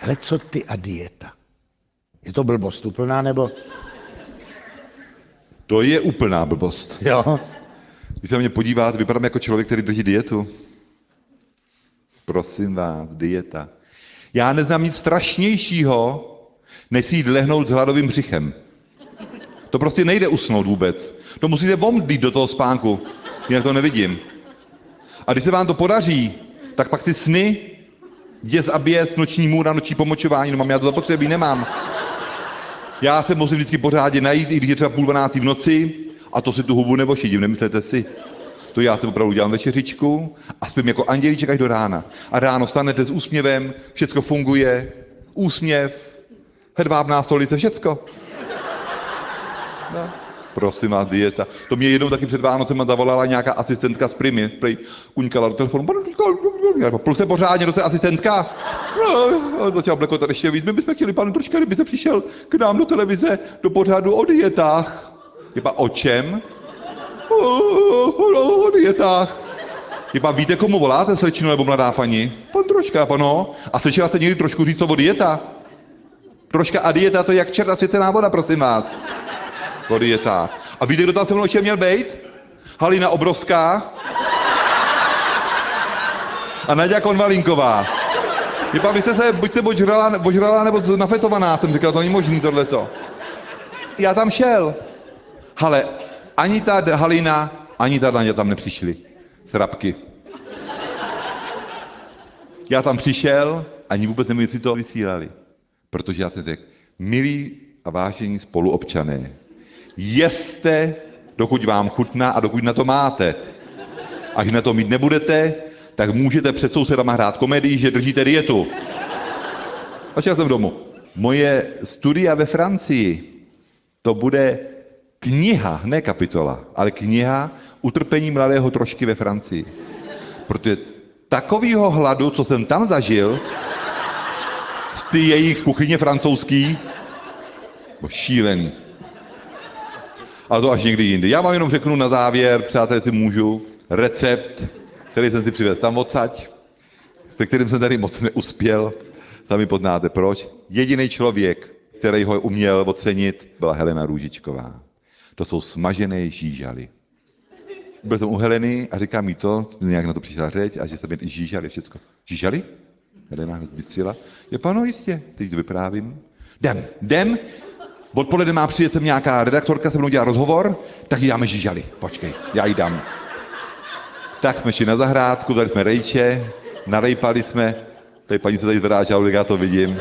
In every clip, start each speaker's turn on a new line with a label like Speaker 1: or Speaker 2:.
Speaker 1: Ale co ty a dieta? Je to blbost úplná, nebo?
Speaker 2: To je úplná blbost.
Speaker 1: Jo.
Speaker 2: Když se na mě podíváte, vypadám jako člověk, který drží dietu. Prosím vás, dieta. Já neznám nic strašnějšího, než si jít lehnout s hladovým břichem. To prostě nejde usnout vůbec. To musíte omdlít do toho spánku, jinak to nevidím. A když se vám to podaří, tak pak ty sny, děs a běs, noční můra, noční pomočování, no mám, já to zapotřebí nemám. Já se musím vždycky pořádně najít, i když je třeba 11:30 v noci, a to si tu hubu nevošidím, nemyslete si. To já si opravdu dělám večeřičku a spím jako andělíček až do rána. A ráno stanete s úsměvem, všecko funguje, úsměv, hedvábná stolice, všecko. No. Prosím vás, dieta. To mě jednou taky před Vánocema zavolala nějaká asistentka z Primy. Kuňkala do telefonu. Plus se pořádně do té asistentka. No, začal blekotat ještě víc. My bychom chtěli, pane Tročka, kdybyste přišel k nám do televize, do pořadu o dietách. Jeba o čem? O dietách. Jeba víte, komu voláte, slečno nebo mladá paní? Pan Tročka, pano. A slyšela jste někdy trošku říct o dieta? Troška a dieta, to je jak čert a svěcená voda, prosím vás. O dietách. A víte, kdo tam se mnou ještě měl být? Halina Obrovská a Naďa Konvalinková. Jeba, vy jste se buď ožrala nebo nafetovaná, jsem říkal, to není možný tohleto. Já tam šel. Ale ani ta Halina, ani ta Naďa tam nepřišli. Srabky. Já tam přišel, ani vůbec nevím, jestli to vysílali. Protože já jsem řekl, milí a vážení spoluobčané, jeste, dokud vám chutná a dokud na to máte. Až na to mít nebudete, tak můžete před sousedama hrát komedii, že držíte dietu. A šel jsem domů. Moje studia ve Francii, to bude kniha, ne kapitola, ale kniha Utrpení mladého Trošky ve Francii. Protože takovýho hladu, co jsem tam zažil, z ty jejich kuchyně francouzský, šílený. Ale to až někdy jindy. Já vám jenom řeknu na závěr, přátelé, si můžu, recept, který jsem si přivez tam odsaď, se kterým jsem tady moc neuspěl, sami poznáte proč. Jediný člověk, který ho uměl ocenit, byla Helena Růžičková. To jsou smažené žížaly. Byl jsem u Heleny a říká mi to, nějak na to přišla řeč, a že se mi žížaly všecko. Žížaly? Helena hned vystřela. Je pano, jistě, teď to vyprávím. Jdem. Odpoledne má přijet sem nějaká redaktorka, se mnou dělá rozhovor, tak jí dáme žížaly. Počkej, já jí dám. Tak jsme šli na zahrádku, dali jsme rejče, narejpali jsme, tady paní se tady zvedá žaludek, já to vidím.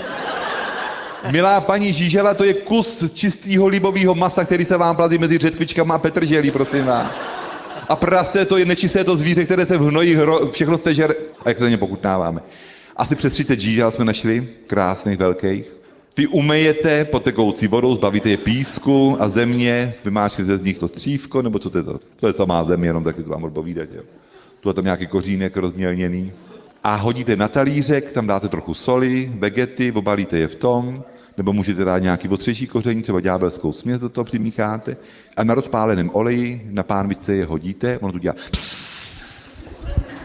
Speaker 2: Milá paní, žížela, to je kus čistého libového masa, který se vám plazí mezi řetkvičkama a petrželí, prosím vás. A prase, to je nečisté to zvíře, které se v hnoji všechno sežere. A jak se za ně pokutnáváme. Asi přes 30 žížel jsme našli, krásných, velkých. Ty umejete pod tekoucí vodou, zbavíte je písku a země, vymáčknete z nich to střívko, nebo co to je to? To je samá země, jenom taky to vám odpovídat, jo. Tu je tam nějaký kořínek rozmělněný. A hodíte na talířek, tam dáte trochu soli, vegety, obalíte je v tom, nebo můžete dát nějaký ostřejší koření, třeba ďábelskou směs do toho přimícháte a na rozpáleném oleji na pánvice je hodíte, ono tu dělá psss.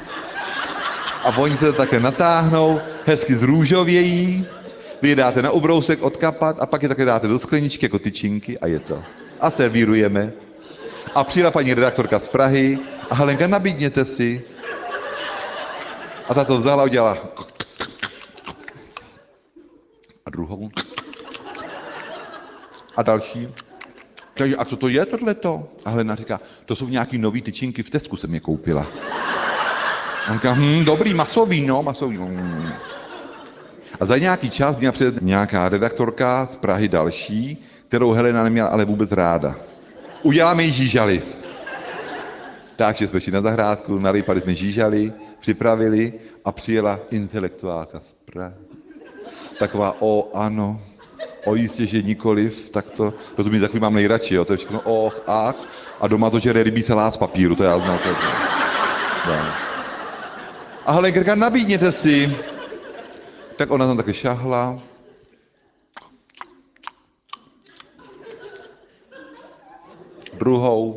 Speaker 2: A oni se to také natáhnou, hezky zrůžovějí, vy je dáte na ubrousek odkapat a pak je také dáte do skleničky jako tyčinky a je to. A servírujeme. A přijela paní redaktorka z Prahy a Helenka, nabídněte si. A ta to vzala a udělala. A druhou. A další. Takže, a co to je tohleto? A Helena říká, to jsou nějaký nový tyčinky, v Tesku jsem je koupila. A on říká, dobrý, masový, no, masový. A za nějaký čas měla přijít nějaká redaktorka z Prahy další, kterou Helena neměla ale vůbec ráda. Uděláme jí žížaly. Takže jsme šli na zahrádku, narýpali jsme žížaly, připravili a přijela intelektuálka z Prahy. Taková, ano, jistě, že nikoliv, tak to mi takový mám nejradši, jo, to je všechno ach, a doma to žere rybí salát z papíru, to já znám. A Helenka říká, nabídněte si. Tak ona tam taky šahla. Druhou.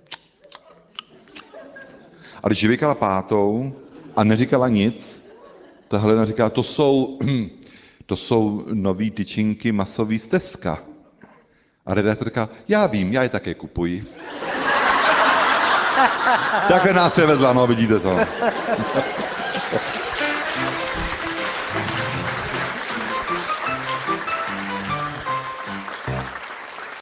Speaker 2: A když vykala pátou a neříkala nic, ta Helena říká, to to jsou nový tyčinky masový z Teska. A redaktorka, já vím, já je také kupuji. Takhle nás převezla, no vidíte to.